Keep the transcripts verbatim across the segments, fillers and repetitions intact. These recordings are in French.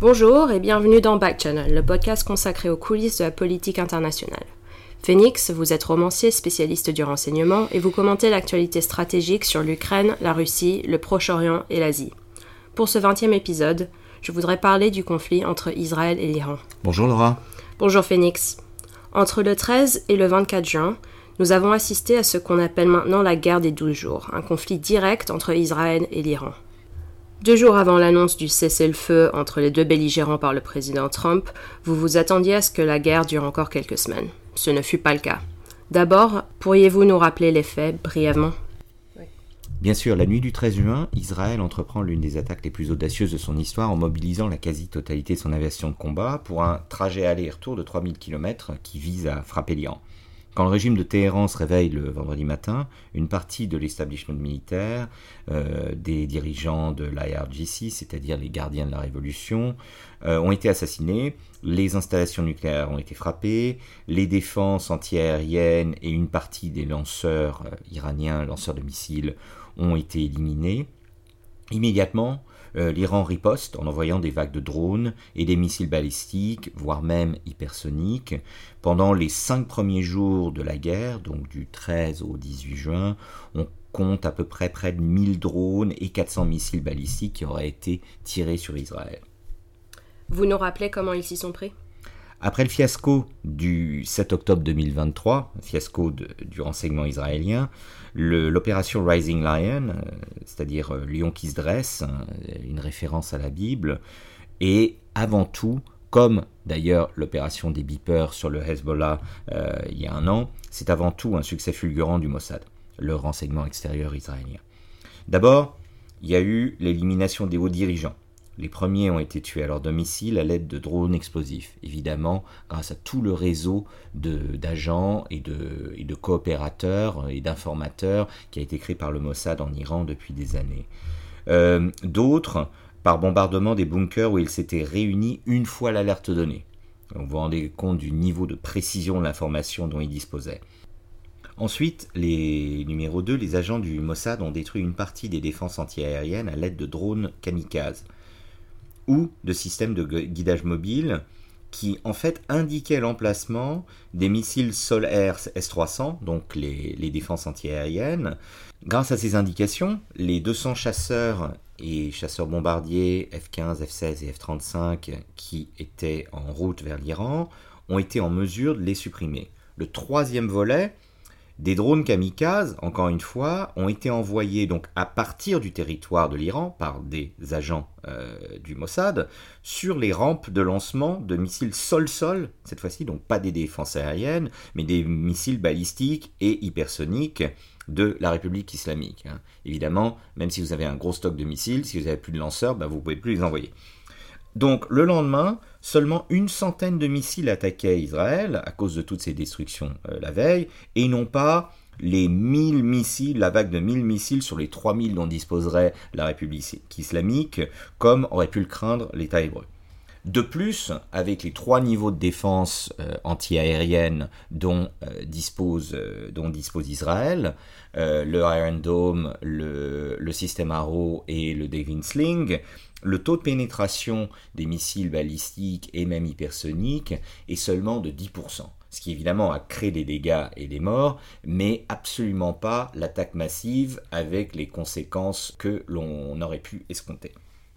Bonjour et bienvenue dans Back Channel, le podcast consacré aux coulisses de la politique internationale. Phoenix, vous êtes romancier spécialiste du renseignement et vous commentez l'actualité stratégique sur l'Ukraine, la Russie, le Proche-Orient et l'Asie. Pour ce vingtième épisode, je voudrais parler du conflit entre Israël et l'Iran. Bonjour Laura. Bonjour Phoenix. Entre le treize et le vingt-quatre juin, nous avons assisté à ce qu'on appelle maintenant la guerre des douze jours, un conflit direct entre Israël et l'Iran. Deux jours avant l'annonce du cessez-le-feu entre les deux belligérants par le président Trump, vous vous attendiez à ce que la guerre dure encore quelques semaines. Ce ne fut pas le cas. D'abord, pourriez-vous nous rappeler les faits brièvement ? Bien sûr, la nuit du treize juin, Israël entreprend l'une des attaques les plus audacieuses de son histoire en mobilisant la quasi-totalité de son aviation de combat pour un trajet aller-retour de trois mille kilomètres qui vise à frapper l'Iran. Quand le régime de Téhéran se réveille le vendredi matin, une partie de l'establishment militaire, euh, des dirigeants de l'I R G C, c'est-à-dire les gardiens de la révolution, euh, ont été assassinés, les installations nucléaires ont été frappées, les défenses antiaériennes et une partie des lanceurs euh, iraniens, lanceurs de missiles, ont été éliminés. Immédiatement, Euh, l'Iran riposte en envoyant des vagues de drones et des missiles balistiques, voire même hypersoniques. Pendant les cinq premiers jours de la guerre, donc du treize au dix-huit juin, on compte à peu près près de mille drones et quatre cents missiles balistiques qui auraient été tirés sur Israël. Vous nous rappelez comment ils s'y sont pris ? Après le fiasco du sept octobre deux mille vingt-trois, fiasco de, du renseignement israélien, le, l'opération Rising Lion, euh, c'est-à-dire euh, Lion qui se dresse, hein, une référence à la Bible, est avant tout, comme d'ailleurs l'opération des Beepers sur le Hezbollah euh, il y a un an, c'est avant tout un succès fulgurant du Mossad, le renseignement extérieur israélien. D'abord, il y a eu l'élimination des hauts dirigeants. Les premiers ont été tués à leur domicile à l'aide de drones explosifs, évidemment grâce à tout le réseau de, d'agents et de, et de coopérateurs et d'informateurs qui a été créé par le Mossad en Iran depuis des années. Euh, d'autres, par bombardement des bunkers où ils s'étaient réunis une fois l'alerte donnée. On vous rendez compte du niveau de précision de l'information dont ils disposaient. Ensuite, les numéro deux, les agents du Mossad ont détruit une partie des défenses antiaériennes à l'aide de drones kamikazes ou de systèmes de guidage mobile qui en fait indiquaient l'emplacement des missiles sol-air S trois cents, donc les, les défenses antiaériennes. Grâce à ces indications, les deux cents chasseurs et chasseurs bombardiers F quinze, F seize et F trente-cinq qui étaient en route vers l'Iran ont été en mesure de les supprimer. Le troisième volet, des drones kamikazes, encore une fois, ont été envoyés donc à partir du territoire de l'Iran par des agents euh, du Mossad sur les rampes de lancement de missiles sol-sol, cette fois-ci donc pas des défenses aériennes, mais des missiles balistiques et hypersoniques de la République islamique. Hein. Évidemment, même si vous avez un gros stock de missiles, si vous n'avez plus de lanceurs, ben vous ne pouvez plus les envoyer. Donc le lendemain, seulement une centaine de missiles attaquaient Israël à cause de toutes ces destructions euh, la veille, et non pas les mille missiles, la vague de mille missiles sur les trois mille dont disposerait la République islamique, comme aurait pu le craindre l'État hébreu. De plus, avec les trois niveaux de défense euh, anti-aérienne dont, euh, dispose, euh, dont dispose Israël, euh, le Iron Dome, le, le système Arrow et le Devin Sling, le taux de pénétration des missiles balistiques et même hypersoniques est seulement de dix pour cent, ce qui évidemment a créé des dégâts et des morts, mais absolument pas l'attaque massive avec les conséquences que l'on aurait pu escompter.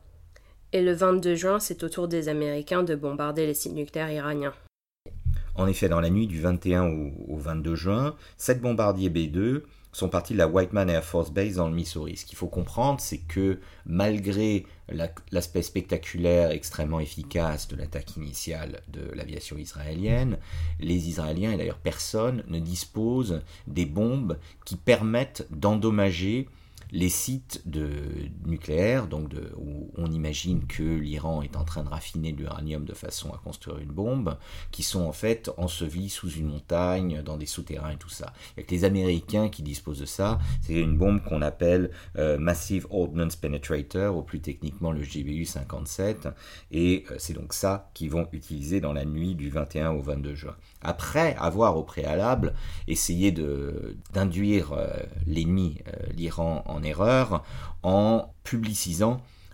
Et le vingt-deux juin, c'est au tour des Américains de bombarder les sites nucléaires iraniens. En effet, dans la nuit du vingt et un au vingt-deux juin, sept bombardiers B deux sont partis de la Whiteman Air Force Base dans le Missouri. Ce qu'il faut comprendre, c'est que malgré la, l'aspect spectaculaire extrêmement efficace de l'attaque initiale de l'aviation israélienne, les Israéliens, et d'ailleurs personne, ne disposent des bombes qui permettent d'endommager les sites de nucléaires, donc de, où on imagine que l'Iran est en train de raffiner de l'uranium de façon à construire une bombe, qui sont en fait ensevelis sous une montagne, dans des souterrains et tout ça. Il y a que les Américains qui disposent de ça. C'est une bombe qu'on appelle euh, Massive Ordnance Penetrator, ou plus techniquement le G B U cinquante-sept, et euh, c'est donc ça qu'ils vont utiliser dans la nuit du vingt et un au vingt-deux juin. Après avoir au préalable essayé de, d'induire euh, l'ennemi, euh, l'Iran, en erreur, en publicisant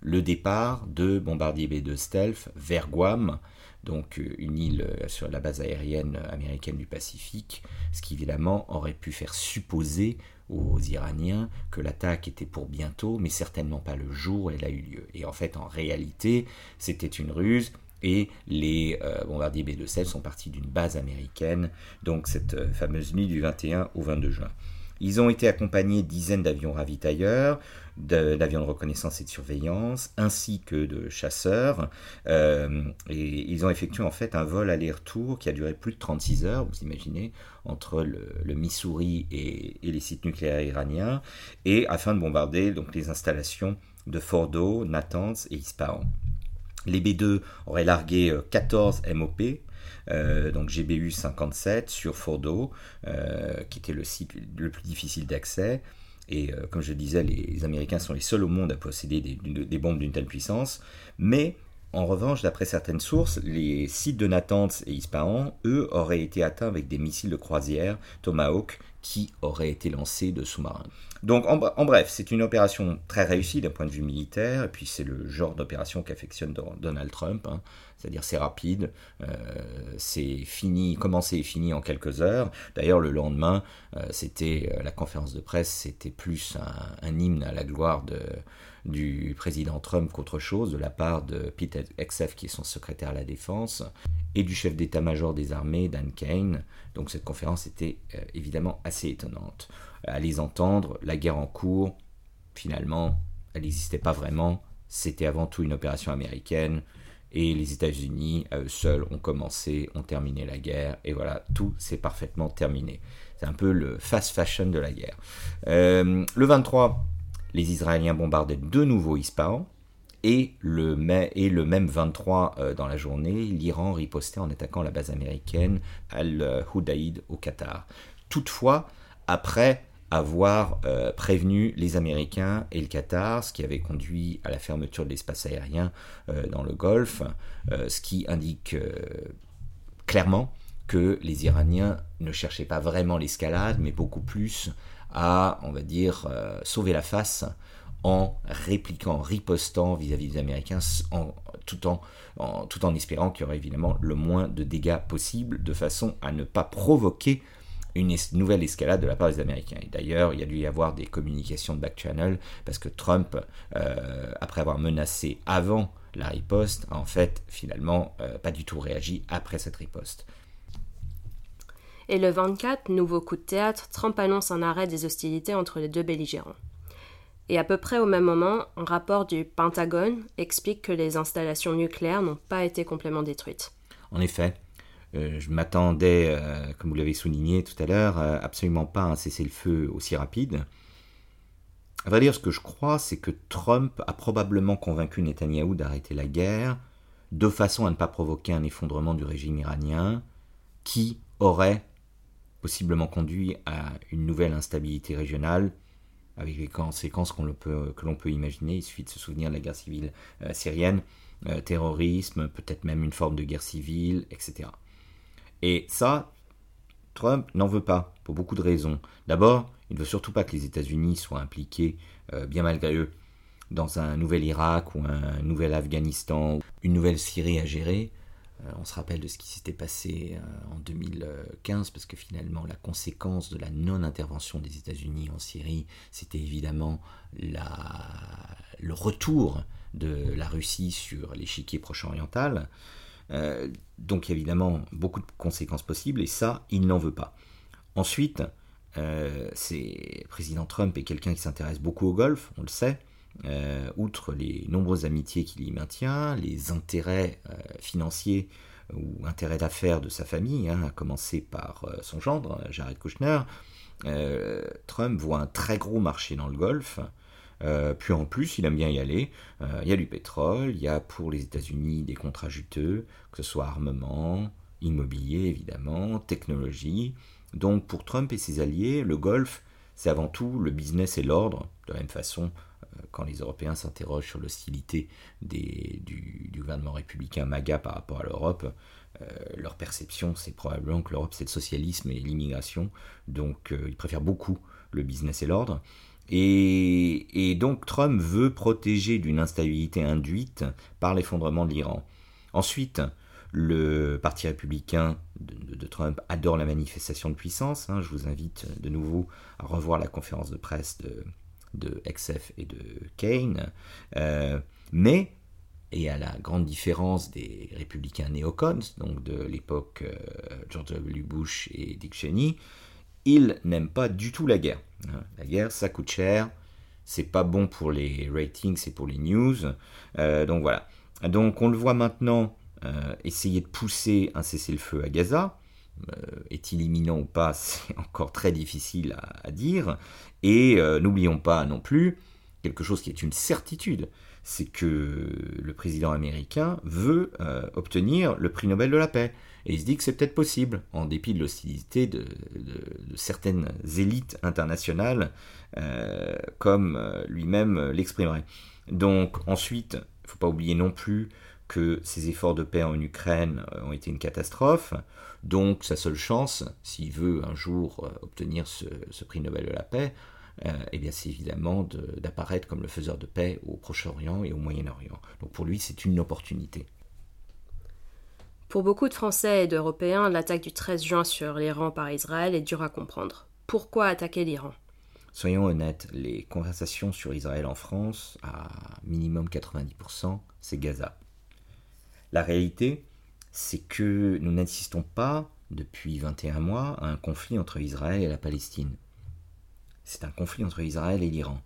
le départ de bombardiers B deux Stealth vers Guam, donc une île sur la base aérienne américaine du Pacifique, ce qui évidemment aurait pu faire supposer aux Iraniens que l'attaque était pour bientôt, mais certainement pas le jour où elle a eu lieu. Et en fait, en réalité, c'était une ruse, et les euh, bombardiers B deux Stealth sont partis d'une base américaine, donc cette euh, fameuse nuit du vingt et un au vingt-deux juin. Ils ont été accompagnés de dizaines d'avions ravitailleurs, de, d'avions de reconnaissance et de surveillance, ainsi que de chasseurs. Euh, et ils ont effectué en fait un vol aller-retour qui a duré plus de trente-six heures, vous imaginez, entre le, le Missouri et, et les sites nucléaires iraniens, et afin de bombarder donc, les installations de Fordo, Natanz et Ispahan. Les B deux auraient largué quatorze M O P, Euh, donc G B U cinquante-sept sur Fordo, euh, qui était le site le plus difficile d'accès. Et euh, comme je disais, les, les Américains sont les seuls au monde à posséder des, des bombes d'une telle puissance. Mais en revanche, d'après certaines sources, les sites de Natanz et Ispahan, eux, auraient été atteints avec des missiles de croisière Tomahawk qui auraient été lancés de sous-marins. Donc en, en bref, c'est une opération très réussie d'un point de vue militaire, et puis c'est le genre d'opération qu'affectionne Donald Trump, hein. C'est-à-dire c'est rapide, euh, c'est fini, commencé et fini en quelques heures. D'ailleurs le lendemain, euh, c'était euh, la conférence de presse, c'était plus un, un hymne à la gloire de, du président Trump qu'autre chose, de la part de Pete Hegseth, qui est son secrétaire à la défense, et du chef d'état-major des armées, Dan Kane. Donc cette conférence était euh, évidemment assez étonnante. À les entendre, la guerre en cours, finalement, elle n'existait pas vraiment, c'était avant tout une opération américaine, et les États-Unis, à eux seuls, ont commencé, ont terminé la guerre, et voilà, tout s'est parfaitement terminé. C'est un peu le fast fashion de la guerre. Euh, le vingt-trois, les Israéliens bombardaient de nouveau Ispahan, et le, mai, et le même vingt-trois euh, dans la journée, l'Iran ripostait en attaquant la base américaine Al-Houdaïd au Qatar. Toutefois, après avoir euh, prévenu les Américains et le Qatar, ce qui avait conduit à la fermeture de l'espace aérien euh, dans le Golfe, euh, ce qui indique euh, clairement que les Iraniens ne cherchaient pas vraiment l'escalade, mais beaucoup plus à, on va dire, euh, sauver la face en répliquant, en ripostant vis-à-vis des Américains, en, tout, en, en, tout en espérant qu'il y aurait évidemment le moins de dégâts possible, de façon à ne pas provoquer une es- nouvelle escalade de la part des Américains. Et d'ailleurs, il y a dû y avoir des communications de back-channel, parce que Trump, euh, après avoir menacé avant la riposte, a en fait, finalement, euh, pas du tout réagi après cette riposte. Et le vingt-quatre, nouveau coup de théâtre, Trump annonce un arrêt des hostilités entre les deux belligérants. Et à peu près au même moment, un rapport du Pentagone explique que les installations nucléaires n'ont pas été complètement détruites. En effet, euh, je m'attendais, euh, comme vous l'avez souligné tout à l'heure, euh, absolument pas à un cessez-le-feu aussi rapide. À vrai dire, ce que je crois, c'est que Trump a probablement convaincu Netanyahou d'arrêter la guerre, de façon à ne pas provoquer un effondrement du régime iranien, qui aurait possiblement conduit à une nouvelle instabilité régionale, avec les conséquences qu'on le peut, que l'on peut imaginer. Il suffit de se souvenir de la guerre civile euh, syrienne, euh, terrorisme, peut-être même une forme de guerre civile, et cetera. Et ça, Trump n'en veut pas, pour beaucoup de raisons. D'abord, il ne veut surtout pas que les États-Unis soient impliqués, euh, bien malgré eux, dans un nouvel Irak ou un nouvel Afghanistan, une nouvelle Syrie à gérer. Euh, on se rappelle de ce qui s'était passé euh, en deux mille quinze, parce que finalement, la conséquence de la non-intervention des États-Unis en Syrie, c'était évidemment la... le retour de la Russie sur l'échiquier proche-oriental. Euh, donc, il y a évidemment beaucoup de conséquences possibles, et ça, il n'en veut pas. Ensuite, euh, c'est... le président Trump est quelqu'un qui s'intéresse beaucoup au Golfe, on le sait. Euh, outre les nombreuses amitiés qu'il y maintient, les intérêts euh, financiers ou intérêts d'affaires de sa famille, hein, à commencer par euh, son gendre, Jared Kushner, euh, Trump voit un très gros marché dans le Golfe, euh, puis en plus il aime bien y aller, euh, il y a du pétrole, il y a pour les États-Unis des contrats juteux, que ce soit armement, immobilier évidemment, technologie. Donc pour Trump et ses alliés, le Golfe c'est avant tout le business et l'ordre, de la même façon quand les Européens s'interrogent sur l'hostilité des, du, du gouvernement républicain MAGA par rapport à l'Europe, euh, leur perception, c'est probablement que l'Europe, c'est le socialisme et l'immigration. Donc, euh, ils préfèrent beaucoup le business et l'ordre. Et, et donc Trump veut protéger d'une instabilité induite par l'effondrement de l'Iran. Ensuite, le parti républicain de, de, de Trump adore la manifestation de puissance. Hein. Je vous invite de nouveau à revoir la conférence de presse de, de Exef et de Kaine. Euh, mais, et à la grande différence des républicains néocons, donc de l'époque euh, George W. Bush et Dick Cheney, ils n'aiment pas du tout la guerre. La guerre, ça coûte cher, c'est pas bon pour les ratings, c'est pour les news. Euh, donc voilà. Donc on le voit maintenant euh, essayer de pousser un cessez-le-feu à Gaza. Euh, est-il imminent ou pas, c'est encore très difficile à, à dire. Et euh, n'oublions pas non plus quelque chose qui est une certitude, c'est que le président américain veut euh, obtenir le prix Nobel de la paix. Et il se dit que c'est peut-être possible, en dépit de l'hostilité de, de, de certaines élites internationales, euh, comme euh, lui-même l'exprimerait. Donc ensuite, il ne faut pas oublier non plus que ces efforts de paix en Ukraine ont été une catastrophe. Donc sa seule chance, s'il veut un jour obtenir ce, ce prix Nobel de la paix, euh, eh bien c'est évidemment de, d'apparaître comme le faiseur de paix au Proche-Orient et au Moyen-Orient. Donc pour lui, c'est une opportunité. Pour beaucoup de Français et d'Européens, l'attaque du treize juin sur l'Iran par Israël est dure à comprendre. Pourquoi attaquer l'Iran ? Soyons honnêtes, les conversations sur Israël en France, à minimum quatre-vingt-dix pour cent, c'est Gaza. La réalité, c'est que nous n'assistons pas, depuis vingt et un mois, à un conflit entre Israël et la Palestine. C'est un conflit entre Israël et l'Iran.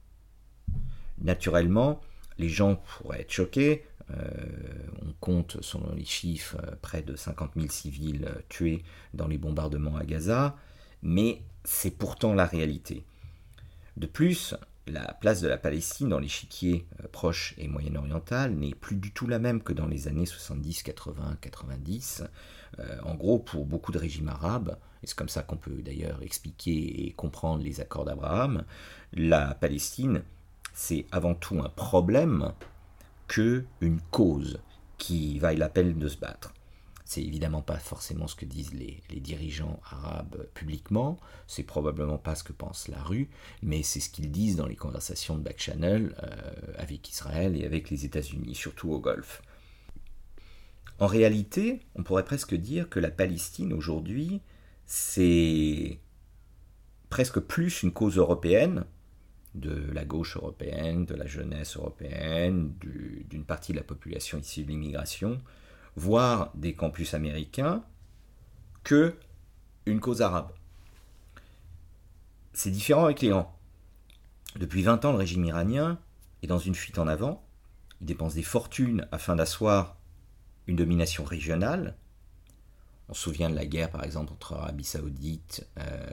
Naturellement, les gens pourraient être choqués. Euh, on compte, selon les chiffres, près de cinquante mille civils tués dans les bombardements à Gaza, mais c'est pourtant la réalité. De plus, la place de la Palestine dans l'échiquier proche et moyen-oriental n'est plus du tout la même que dans les années soixante-dix, quatre-vingts, quatre-vingt-dix. Euh, en gros, pour beaucoup de régimes arabes, et c'est comme ça qu'on peut d'ailleurs expliquer et comprendre les accords d'Abraham, la Palestine, c'est avant tout un problème qu'une cause qui vaille la peine de se battre. C'est évidemment pas forcément ce que disent les, les dirigeants arabes publiquement, c'est probablement pas ce que pense la rue, mais c'est ce qu'ils disent dans les conversations de back channel euh, avec Israël et avec les États-Unis, surtout au Golfe. En réalité, on pourrait presque dire que la Palestine aujourd'hui, c'est presque plus une cause européenne, de la gauche européenne, de la jeunesse européenne, du, d'une partie de la population issue de l'immigration, voire des campus américains, que une cause arabe. C'est différent avec l'Iran. Depuis vingt ans, le régime iranien est dans une fuite en avant. Il dépense des fortunes afin d'asseoir une domination régionale. On se souvient de la guerre, par exemple, entre l'Arabie Saoudite, euh,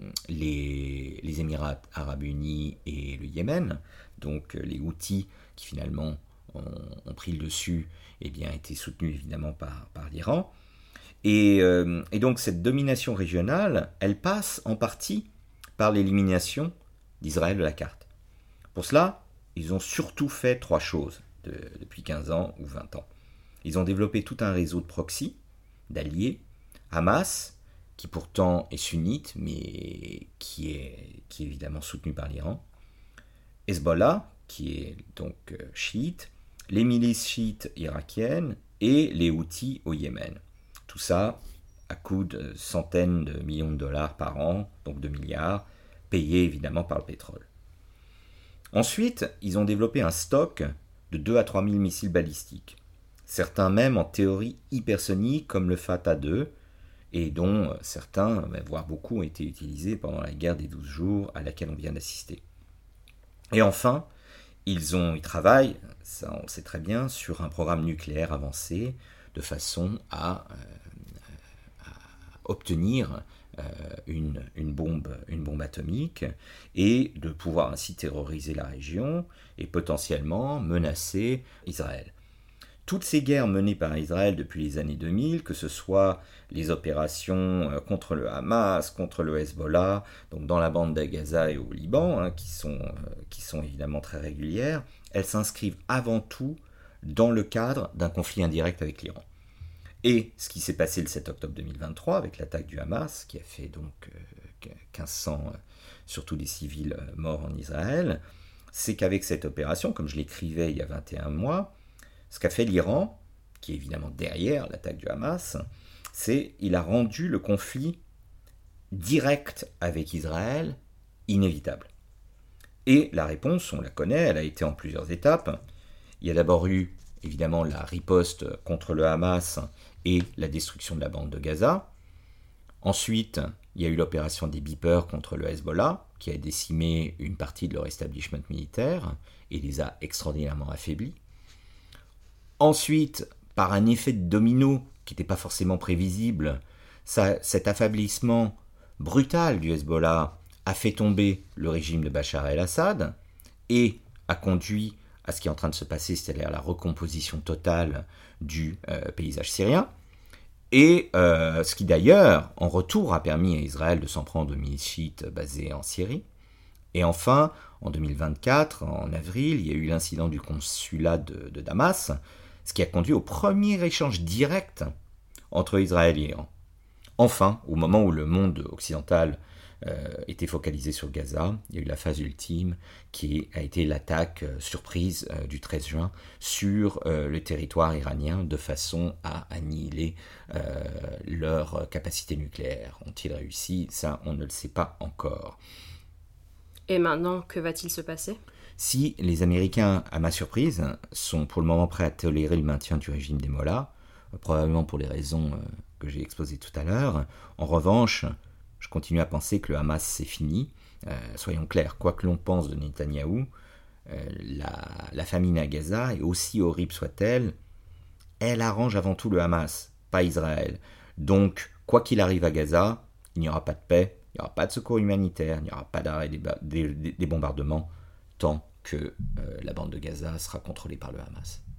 les, les Émirats Arabes Unis et le Yémen. Donc les Houthis, qui finalement ont, ont pris le dessus, eh bien, étaient soutenus évidemment par, par l'Iran. Et, euh, et donc cette domination régionale, elle passe en partie par l'élimination d'Israël de la carte. Pour cela, ils ont surtout fait trois choses de, depuis quinze ans ou vingt ans. Ils ont développé tout un réseau de proxy, d'alliés, Hamas, qui pourtant est sunnite, mais qui est, qui est évidemment soutenu par l'Iran, Hezbollah, qui est donc euh, chiite, les milices chiites irakiennes et les Houthis au Yémen. Tout ça à coût de centaines de millions de dollars par an, donc de milliards, payés évidemment par le pétrole. Ensuite, ils ont développé un stock de deux à trois mille missiles balistiques. Certains même en théorie hypersonique comme le Fatah deux, et dont certains, voire beaucoup, ont été utilisés pendant la guerre des douze jours à laquelle on vient d'assister. Et enfin, ils, ont, ils travaillent, ça on sait très bien, sur un programme nucléaire avancé de façon à, euh, à obtenir euh, une, une, bombe, une bombe atomique et de pouvoir ainsi terroriser la région et potentiellement menacer Israël. Toutes ces guerres menées par Israël depuis les années deux mille, que ce soit les opérations contre le Hamas, contre le Hezbollah, donc dans la bande de Gaza et au Liban, hein, qui, sont, euh, qui sont évidemment très régulières, elles s'inscrivent avant tout dans le cadre d'un conflit indirect avec l'Iran. Et ce qui s'est passé le sept octobre deux mille vingt-trois avec l'attaque du Hamas, qui a fait donc euh, mille cinq cents surtout des civils morts en Israël, c'est qu'avec cette opération, comme je l'écrivais il y a vingt et un mois, ce qu'a fait l'Iran, qui est évidemment derrière l'attaque du Hamas, c'est qu'il a rendu le conflit direct avec Israël inévitable. Et la réponse, on la connaît, elle a été en plusieurs étapes. Il y a d'abord eu, évidemment, la riposte contre le Hamas et la destruction de la bande de Gaza. Ensuite, il y a eu l'opération des Beepers contre le Hezbollah, qui a décimé une partie de leur establishment militaire et les a extraordinairement affaiblis. Ensuite, par un effet de domino qui n'était pas forcément prévisible, ça, cet affaiblissement brutal du Hezbollah a fait tomber le régime de Bachar el-Assad et a conduit à ce qui est en train de se passer, c'est-à-dire la recomposition totale du euh, paysage syrien. Et euh, ce qui d'ailleurs, en retour, a permis à Israël de s'en prendre aux milices chiites basées en Syrie. Et enfin, en deux mille vingt-quatre, en avril, il y a eu l'incident du consulat de, de Damas, ce qui a conduit au premier échange direct entre Israël et l'Iran. Enfin, au moment où le monde occidental euh, était focalisé sur Gaza, il y a eu la phase ultime qui a été l'attaque euh, surprise euh, du treize juin sur euh, le territoire iranien de façon à annihiler euh, leur capacité nucléaire. Ont-ils réussi? Ça, on ne le sait pas encore. Et maintenant, que va-t-il se passer? Si les Américains, à ma surprise, sont pour le moment prêts à tolérer le maintien du régime des Mollahs, probablement pour les raisons euh, que j'ai exposées tout à l'heure, en revanche, je continue à penser que le Hamas, c'est fini. Euh, soyons clairs, quoi que l'on pense de Netanyahou, euh, la, la famine à Gaza, et aussi horrible soit-elle, elle arrange avant tout le Hamas, pas Israël. Donc, quoi qu'il arrive à Gaza, il n'y aura pas de paix, il n'y aura pas de secours humanitaire, il n'y aura pas d'arrêt des, des, des bombardements, tant que euh, la bande de Gaza sera contrôlée par le Hamas.